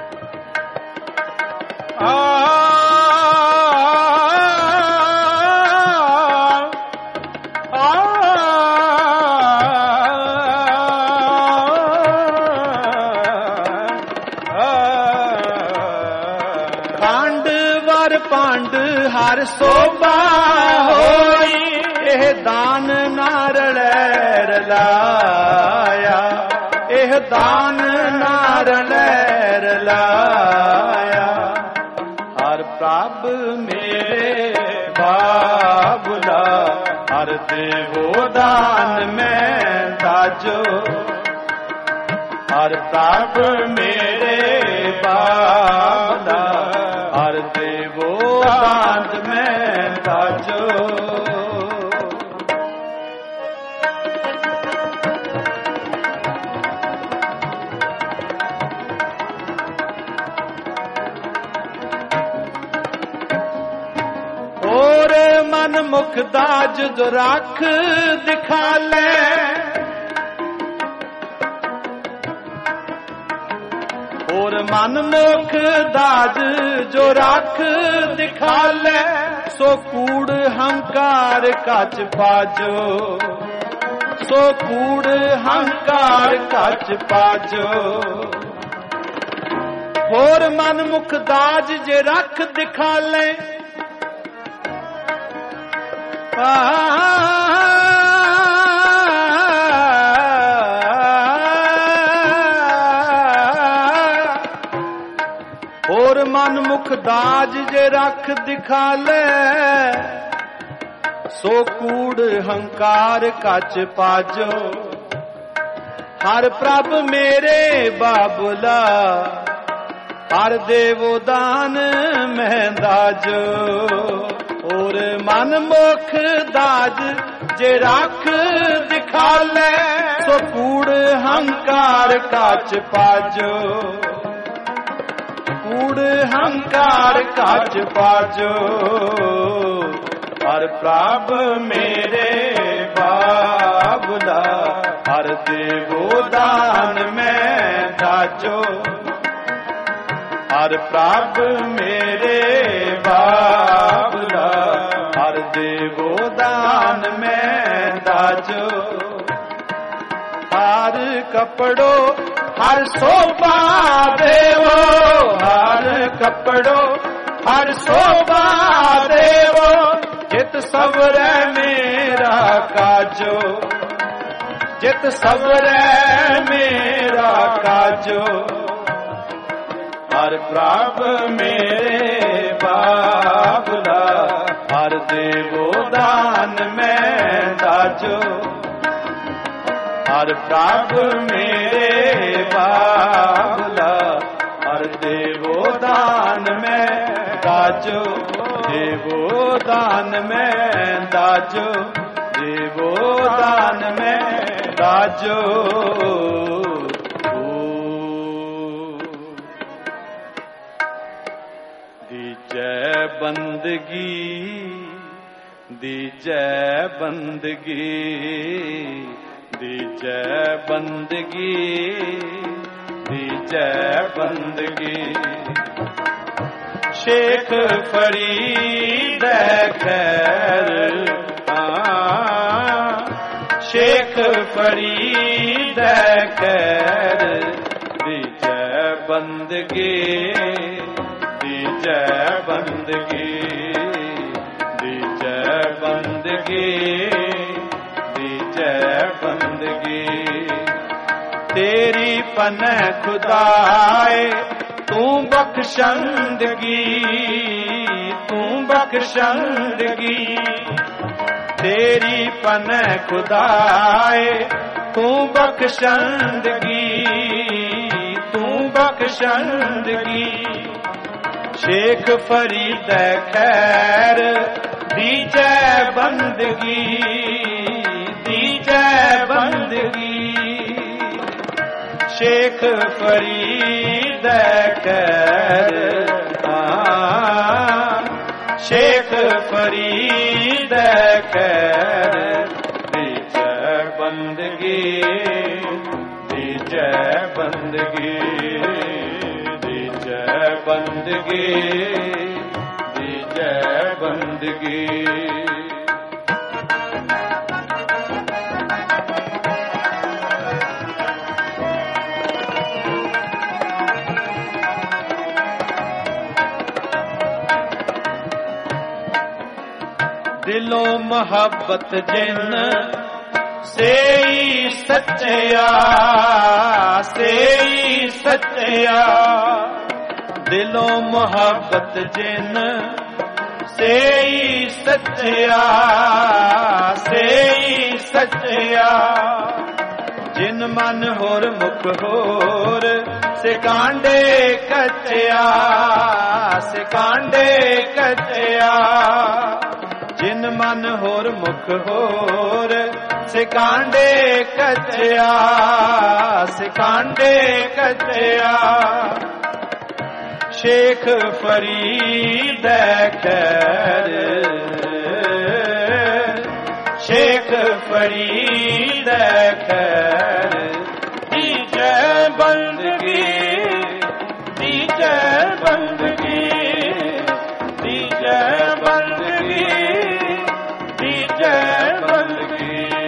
ਪੰਡ ਹਰ ਸੋਭਾ ਹੋਈ ਇਹ ਦਾਨ ਨਾ ਰਲੈ ਰਲਾਇਆ ਇਹ ਦਾਨ ਨਾ ਰਲੈ ਰਲਾਇਆ ਹਰ ਪ੍ਰਭ ਮੇਰੇ ਬਾਬੁਲਾ ਹਰ ਦੇਵੋ ਦਾਨ ਮੈਂ ਦਾਜੋ ਹਰ ਪ੍ਰਭ ਮੇਰੇ ਬਾਬੁਲਾ ਹਰ ਦੇਵੋ ਦਾਨ ਮੈਂ ਦਾਜੋ ਹੋਰ ਮਨ ਮੁਖ ਦਾ ਜੁਦ ਰੱਖ ਦਿਖਾ ਲੈ ਹੋਰ ਮਨ ਮੁਖ ਦਾਜ ਜੋ ਰੱਖ ਦਿਖਾ ਲੈ ਸੋ ਕੂੜ ਹੰਕਾਰ ਕੱਚ ਪਾਜੋ ਸੋ ਕੂੜ ਹੰਕਾਰ ਕੱਚ ਪਾਜੋ ਹੋਰ ਮਨ ਮੁਖ ਦਾਜ ਜੇ ਰੱਖ ਦਿਖਾ ਲੈ ਹੋਰ ਮਨ ਮੁਖ ਦਾਜ ਜੇ ਰੱਖ ਦਿਖਾ ਲੈ ਸੋ ਕੂੜ ਹੰਕਾਰ ਕੱਚ ਪਾਜੋ ਹਰ ਪ੍ਰਭ ਮੇਰੇ ਬਾਬੁਲਾ ਹਰ ਦੇਵੋ ਦਾਨ ਮੈਂ ਦਾਜੋ ਹੋਰ ਮਨ ਮੁਖ ਦਾਜ ਜੇ ਰੱਖ ਦਿਖਾ ਲੈ ਸੋ ਕੂੜ ਹੰਕਾਰ ਕੱਚ ਪਾਜੋ ਕੂੜ ਹੰਕਾਰ ਕੱਚ ਪਾਜੋ ਹਰ ਪ੍ਰਭ ਮੇਰੇ ਬਾਬੁਲਾ ਹਰ ਦੇਵੋ ਦਾਨ ਮੈਂ ਦਾਜੋ ਹਰ ਪ੍ਰਭ ਮੇਰੇ ਬਾਬੁਲਾ ਹਰ ਦੇਵੋ ਦਾਨ ਮੈਂ ਦਾਜੋ ਹਰ ਕਪੜੋ ਹਰ ਸੋਭਾ ਦੇਵੋ ਹਰ ਕਪੜੋ ਹਰ ਸੋਭਾ ਦੇਵੋ ਜਿਤ ਸਵਰੈ ਮੇਰਾ ਕਾਜੋ ਜਿਤ ਸਵਰੈ ਮੇਰਾ ਕਾਜੋ ਹਰ ਪ੍ਰਭ ਮੇਰੇ ਬਾਬੁਲਾ ਹਰ ਦੇਵੋ ਦਾਨ ਮੈਂ ਦਾਜੋ ਹਰ ਪ੍ਰਭ ਮੇਰੇ ਬਾਬੁਲਾ ਹਰ ਦੇਵੋ ਦਾਨ ਮੈਂ ਦਾਜੋ ਦੇਵੋ ਦਾਨ ਮੈਂ ਦਾਜੋ ਦੇਵੋ ਦਾਨ ਮੈਂ ਦਾਜੋ दीजै बंदगी दीजै बंदगी दीजै बंदगी दीजै बंदगी। शेख फरीद खैर शेख फरीद खैर दीजै बंदगी दीजै बंदगी दीजै बंदगी दीजै बंदगी। तेरी पनै खुदाए तू बख्शंदगी तू बख्शंदगी। तेरी पनै खुदाए तू बख्शंदगी तू बख्शंदगी। शेख फरीद खैर दीजै बंदगी दीजै बंदगी। शेख फरीद खैर शेख फरीद खैर दीजै बंदगी दीजै बंदगी दीजै बंदगी दीजै बंदगी। दिलो मोहब्बत जिन सेई सच्चिया सेई सच्चिया। दिलो मोहब्बत जिन सेई सच्चिया सेई सच्चिया। जिन मन होर मुख होर सिकांडे कच्चिया सिकांडे कच्चिया। जिन मन होर मुख होर सिकांडे कच्चिया सिकांडे कच्चिया। शेख फरीद खैर शेख फरीद खैर दीजै बंदगी दीजै बंदगी दीजै बंदगी दीजै बंदगी।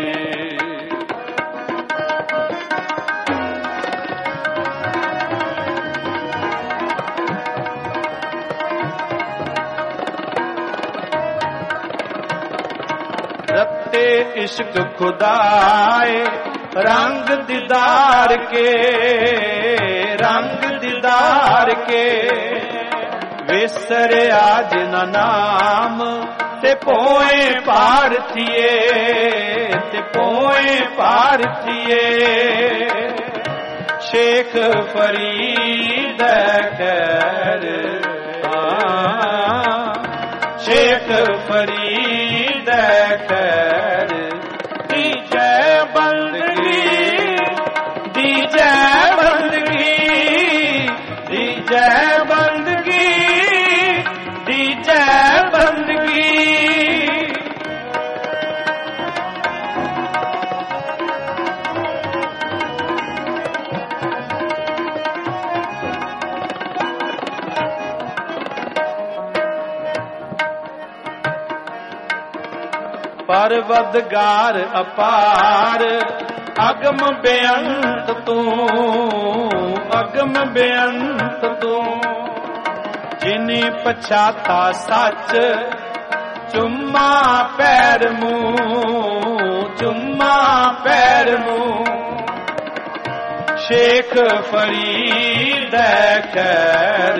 रत्ते इश्क खुदाए रंग दीदार के रंग दीदार के। विसरे आज न नाम ते पोए पारथिए ते पोए पारथिए। शेख फरीद खैर शेख फरीद खैर दीजै बंदगी दीजै बंदगी दीजै बंदगी दीजै बंदगी। परवदगार अपार अगम बेअंत तू अगम बेअंत तू। जिन्हें पछाता सच चुम्मा पैर मुंह चुम्मा पैर मुंह। शेख फरीद खैर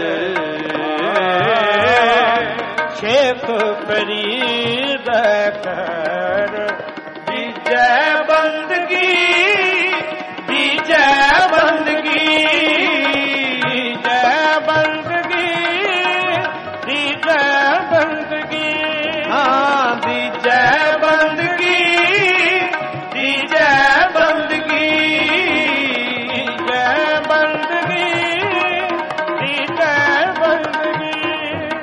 शेख फरीद खैर दीजै बंदगी दीजै बंदगी दीजै बंदगी दीजै बंदगी। हाँ दीजै बंदगी दीजै बंदगी दीजै बंदगी दीजै बंदगी।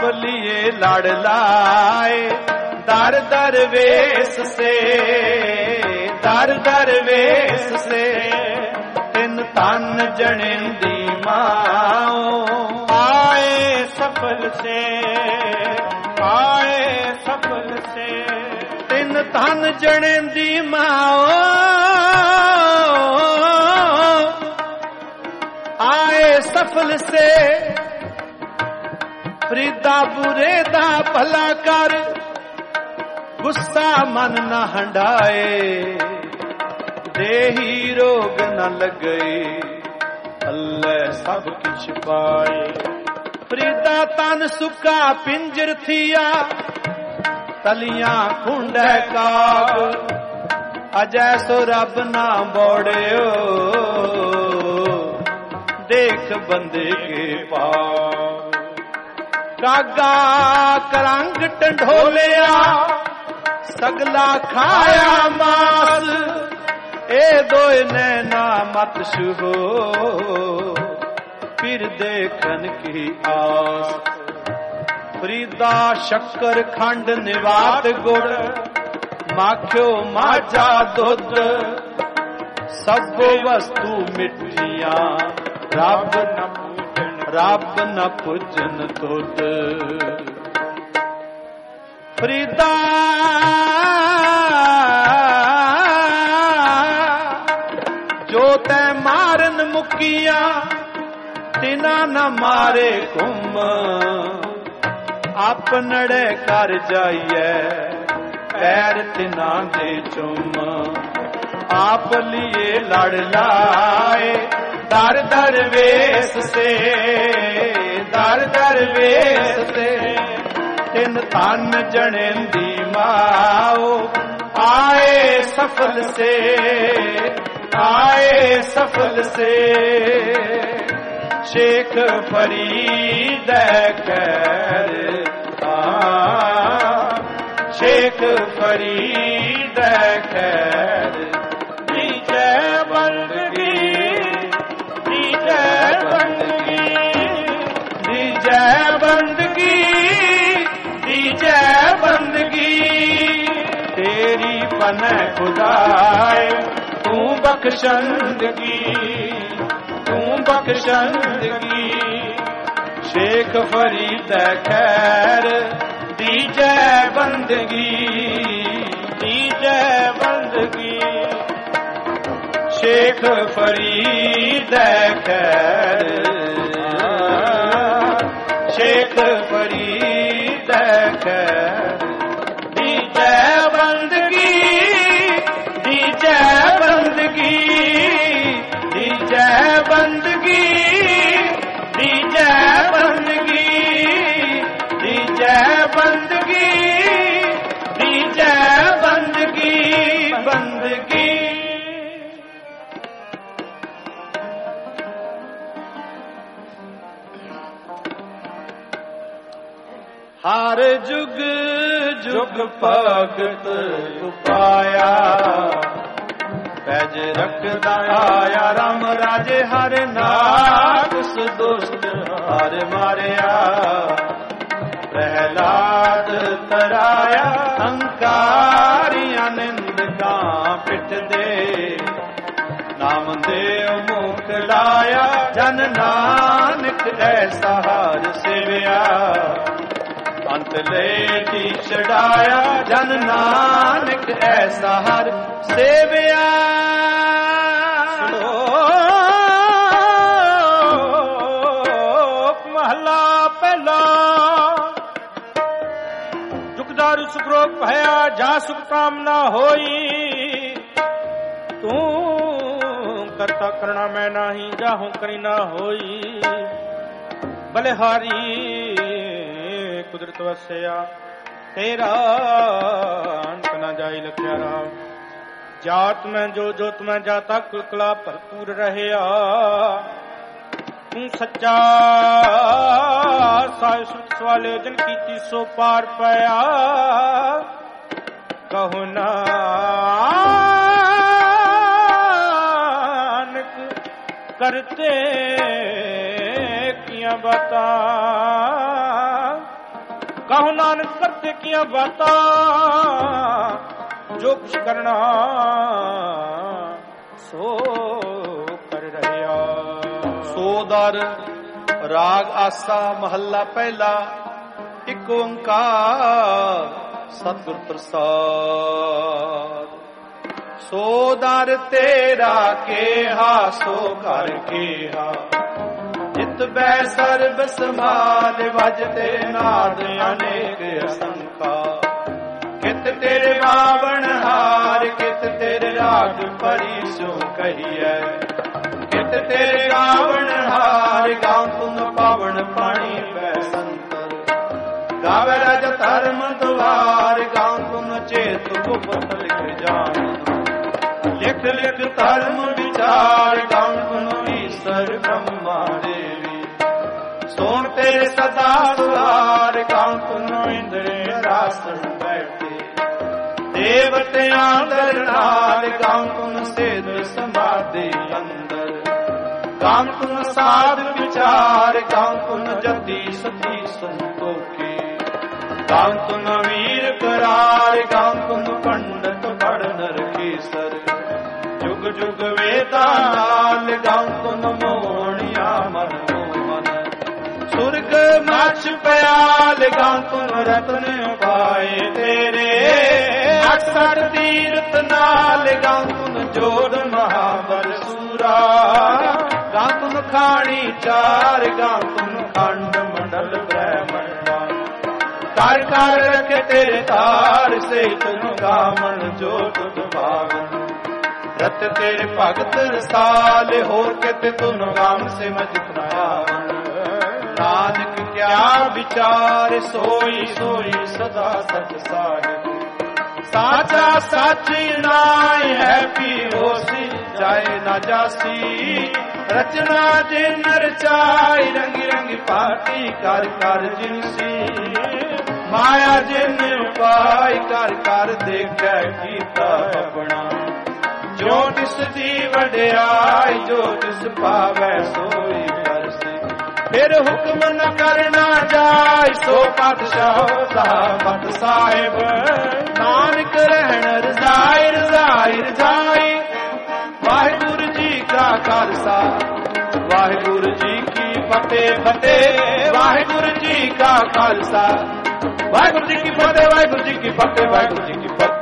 आप लिए लड़ लाए दर दरवेश से, दर दरवेश से तिन तन जनेंदी माओ। आए सफल से, आए सफल से तिन तन जनेंदी माओ। आए सफल से फरीदा बुरे दा भला कर, गुस्सा मन न हंडाए, देही रोग न लगे, अल्लाह सब किछ पाए। फरीदा तन सुका पिंजर थिया, तलियां खुंड काग, अजै सो रब ना बोड़ियो, देख बंदे के पाग। कागा करंग टंडोलिया, सगला खाया मास, ए दोए नैना मत शुहो, फिर देखन की आस। फरीदा शक्कर खंड निवात गुड़, माखियो माजा दुध, सब वस्तु मिठियां, रब न पूजन, रब न पूजन तुद। फरीदा जो तै मारन मुकिया, तिना न मारे कुम, अपनड़े कर जाइए, पैर तिना दे चुम। आप लिए लड़ लाए दर दरवेश से, दर दरवेश से तिन तन जनेंदी माओ। आए सफल से, आए सफल से शेख फरीद खैर, शेख फरीद खैर। दीजै बंदगी, दीजै बंदगी, दीजै बंदगी, दीजै बंदगी तेरी बन खुदाए, तू बख्शंदगी, तू बख्शंदगी। शेख फरीद खैर दीजै बंदगी, दीजै बंदगी। शेख फरीद खैर, शेख फरीद खैर। दीजै बंदगी, दीजै बंदगी, दीजै बंदगी, दीजै बंदगी, दीजै बंदगी, दीजै बंदगी, बंदगी। हर जुग जुग भगत उपाया, पैज रखदा आया राम राजे हर नाथ, उस दुष्ट हर मारिया। प्रहलाद तराया अंकारियां निंदका पिट दे, नाम दे मुख लाया जन नानक ऐसा हर सेविया। अंत ले दी छड़ाया जन नानक ऐसा हर सेविया। महला पहला। जुगदारु सुखरोग भया, जा सुख कामना होई। तू करता करना मैं नाही, जाहूं करी ना होई। बलिहारी कुदरत वसया, तेरा अंत न जाई लख्या राम। जात में जो जोत में जाता, कुलकला भरपूर रहया। तू सच्चा साय सुत सवाले, जन कीती सो पार पाया। कहो नानक करते किया बता। ਨਾਨਕ ਕਰਤੇ ਕੀਆਂ ਬਾਤਾਂ ਜੋ ਕੁਛ ਕਰਨਾ ਸੋ ਕਰ ਰਿਹਾ। ਸੋ ਦਰ ਰਾਗ ਆਸਾ ਮਹੱਲਾ ਪਹਿਲਾ। ਇਕ ਓੰਕਾਰ ਸਤਿਗੁਰ ਪ੍ਰਸਾਦ। ਸੋ ਦਰ ਤੇਰਾ ਕੇਹਾ ਸੋ ਘਰ ਕੇਹਾ, ਜਿਤ ਬੈ ਸਰਬ ਸਮਾਲ ਵਜਤੇ ਨਾਦ ਅਨੇਕ ਅਸੰਖਾ। ਕਿਤ ਤੇਰੇ ਬਾਵਣ ਹਾਰ, ਕਿਤ ਤੇਰੇ ਰਾਗ ਪਰੀ ਸੋ ਕਹੀਐ। ਕਿਤ ਤੇਰੇ ਗਾਵਣ ਹਾਰ, ਗਾਉ ਤੁਨ ਪਾਵਨ ਪਾਣੀ ਬੈ ਸੰਤਰ। ਗਾਵੇ ਰਜ ਧਰਮ ਦੁਆਰ, ਗਾਉ ਤੁਨ ਚੇਤ ਗੁਪਤ ਲਿਖ ਜਾਣ। ਲਿਖ ਲਿਖ ਧਰਮ ਵਿਚਾਰ, ਗਾਉ ਤੁਨ ਈਸਰ ਬ੍ਰਹਮਾ ਦੇਵੀ। ਸੋਣ ਤੇਰੇ ਸਦਾ ਸੁਹਾਰ, ਗਾਉ ਤੁਨ ਇੰਦਰੇ ਰਾਸਨ ਬੈਠੇ। ਦੇਵਤਿਆਂ ਦਰ ਨਾਲ, ਗਾਉ ਤੁਨ ਸੇਧ ਸਮਾਧੀ ਅੰਦਰ। ਗਾਉ ਤੁਨ ਸਾਧ ਵਿਚਾਰ, ਗਾਉ ਤੁਨ ਜਤੀ ਸਤੀ ਸੰਤੋਖੀ। ਗਾਉ ਤੁਨ ਵੀਰ ਕਰਾਰ, ਗਾਉ ਤੁਨ ਪੰਡਤ ਬੜ ਨਰਕੀਸਰ। ਜੁਗ ਜੁਗ ਵੇਦਾਂ ਨਾਲ, ਗਾਉ ਤੁਨ ਮੋਹਣਿਆ ਮਨ ਮੋਹਨ। ਸੁਰਗ ਮਛ ਪਿਆਲ, ਗਾਉ ਤੁਨ ਰਤਨ ਪਾਏ ਤੇਰੇ। 68 ਤੀਰਥ ਨਾਲ, ਗਾਉ ਤੁਨ ਜੋੜ ਮਹਾਬਲ ਸੂਰਾ। ਗਾਉ ਤੁਨ ਖਾਣੀ ਚਾਰ, ਗਾਉ ਤੁਨ ਖੰਡ ਮੰਡਲ ਬ੍ਰਹਮੰਡਾ। ਕਰ ਕਰ ਰਖੇ ਤੇਰੇ ਤਾਰ, ਸੇ ਤੁਨ ਗਾਵਣ ਜੋ ਤੁਧ ਭਾਵਨ। ਰਤ ਤੇਰੇ ਭਗਤ ਰਸਾਲ, ਹੋਰ ਕਿਤੇ ਤੁਨ ਗਾਮ ਸੇ ਮਜਿਤ ਨਾਵਨ। ਨਾਨਕ ਕਿਆ ਵਿਚਾਰ, ਸੋਈ ਸੋਈ ਸਦਾ ਸਚ ਸਾਹਿਬ। ਸਾਚਾ ਸੱਚ ਨਾਇ ਹੈ ਪੀ ਹੋਸੀ, ਜਾਏ ਨਾ ਜਾਸੀ। ਰਚਨਾ ਜਿਨ ਰਚਾਈ, ਰੰਗੀ ਰੰਗੀ ਪਾਤੀ ਕਰ ਕਰ ਜਿਨਸੀ। ਮਾਇਆ ਜਿਨ ਉਪਾਈ, ਕਰ ਕਰ ਦੇਖੈ ਕੀਤਾ ਆਪਣਾ। ਜੋ ਤਿਸ ਦੀ ਵਡਿਆਈ, ਜੋ ਤਿਸ ਪਾਵੈ ਸੋਈ ਕਰਸੀ। ਫਿਰ ਹੁਕਮ ਨ ਕਰਨਾ ਜਾਇ, ਸੋ ਪਾਤਸ਼ਾਹ ਸਾਹਿਬ ਸਾਹਿਬ। ਨਾਨਕ ਰਹਿਣ ਰਜ਼ਾਈ ਰਜ਼ਾਈ ਰਜ਼ਾਈ। ਵਾਹਿਗੁਰੂ ਜੀ ਕਾ ਖਾਲਸਾ, ਵਾਹਿਗੁਰੂ ਜੀ ਕੀ ਫਤਿਹ ਫਤਿਹ। ਵਾਹਿਗੁਰੂ ਜੀ ਕਾ ਖਾਲਸਾ, ਵਾਹਿਗੁਰੂ ਜੀ ਕੀ ਫਤਿਹ, ਵਾਹਿਗੁਰੂ ਜੀ ਕੀ ਫਤਿਹ, ਵਾਹਿਗੁਰੂ ਜੀ ਕੀ ਫਤਿਹ।